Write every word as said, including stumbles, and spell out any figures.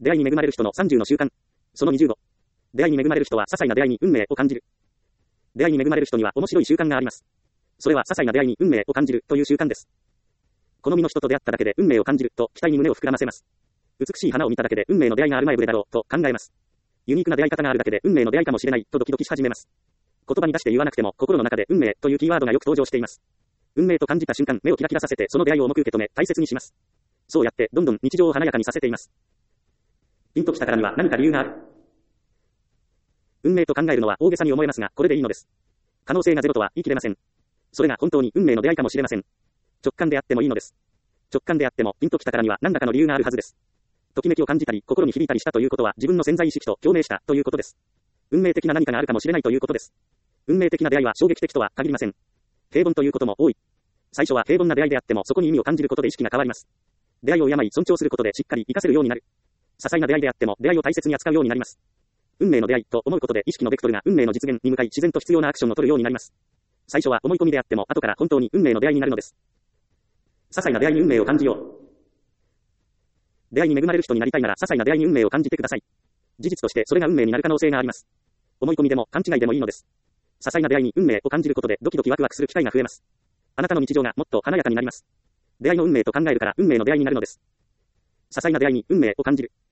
出会いに恵まれる人のさんじゅうの習慣。そのにじゅうご。出会いに恵まれる人は些細な出会いに運命を感じる。出会いに恵まれる人には面白い習慣があります。それは些細な出会いに運命を感じるという習慣です。好みの人と出会っただけで運命を感じると期待に胸を膨らませます。美しい花を見ただけで運命の出会いがある前ぶれだろうと考えます。ユニークな出会い方があるだけで運命の出会いかもしれないとドキドキし始めます。言葉に出して言わなくても心の中で運命というキーワードがよく登場しています。運命と感じた瞬間、目をキラキラさせてその出会いを重く受け止め大切にします。そうやってどんどん日常を華やかにさせています。ピンときたからには何か理由がある。運命と考えるのは大げさに思えますが、これでいいのです。可能性がゼロとは言い切れません。それが本当に運命の出会いかもしれません。直感であってもいいのです。直感であってもピンときたからには何らかの理由があるはずです。ときめきを感じたり、心に響いたりしたということは自分の潜在意識と共鳴したということです。運命的な何かがあるかもしれないということです。運命的な出会いは衝撃的とは限りません。平凡ということも多い。最初は平凡な出会いであってもそこに意味を感じることで意識が変わります。出会いを敬い尊重することでしっかり活かせるようになる。些細な出会いであっても出会いを大切に扱うようになります。運命の出会いと思うことで意識のベクトルが運命の実現に向かい自然と必要なアクションを取るようになります。最初は思い込みであっても後から本当に運命の出会いになるのです。些細な出会いに運命を感じよう。出会いに恵まれる人になりたいなら些細な出会いに運命を感じてください。事実としてそれが運命になる可能性があります。思い込みでも勘違いでもいいのです。些細な出会いに運命を感じることでドキドキワクワクする機会が増えます。あなたの日常がもっと華やかになります。出会いの運命と考えるから運命の出会いになるのです。些細な出会いに運命を感じる。